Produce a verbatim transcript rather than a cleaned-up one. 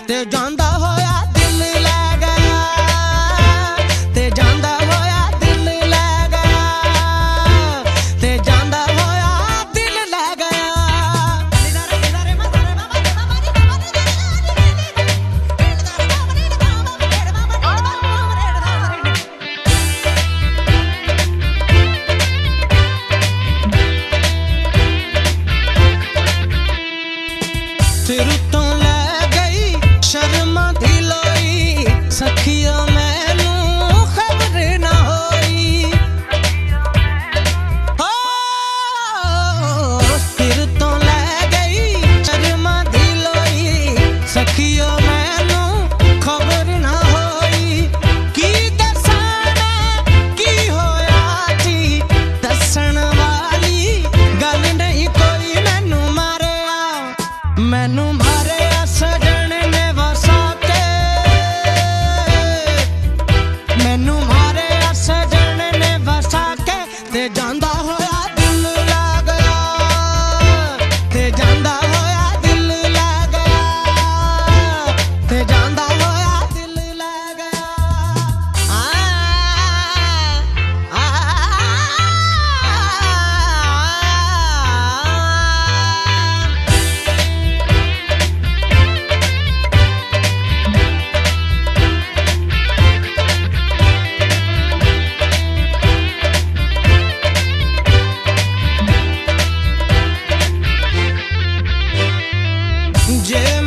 ते जांदा होया दिल लै गया, ते जांदा होया दिल लै गया, ते जांदा होया दिल लै गया। तेरू तो लै गई शर्मा दी लोई, सखिया मैनू खबर ना होई। हो तेरू तो लै गई शर्मा दी लोई, सखिया मैनू खबर ना होई। की दसना की होया जी, दसन वाली गल नहीं कोई। मैनू मारिया मैनू मारिया सजन ने वसा के, मैनू मारिया सजन ने वसा के, ते जांदा होया दिल लै गया, ते जांदा होया दिल लै गया, ते जांदा होया दिल लै गया। आ आ जे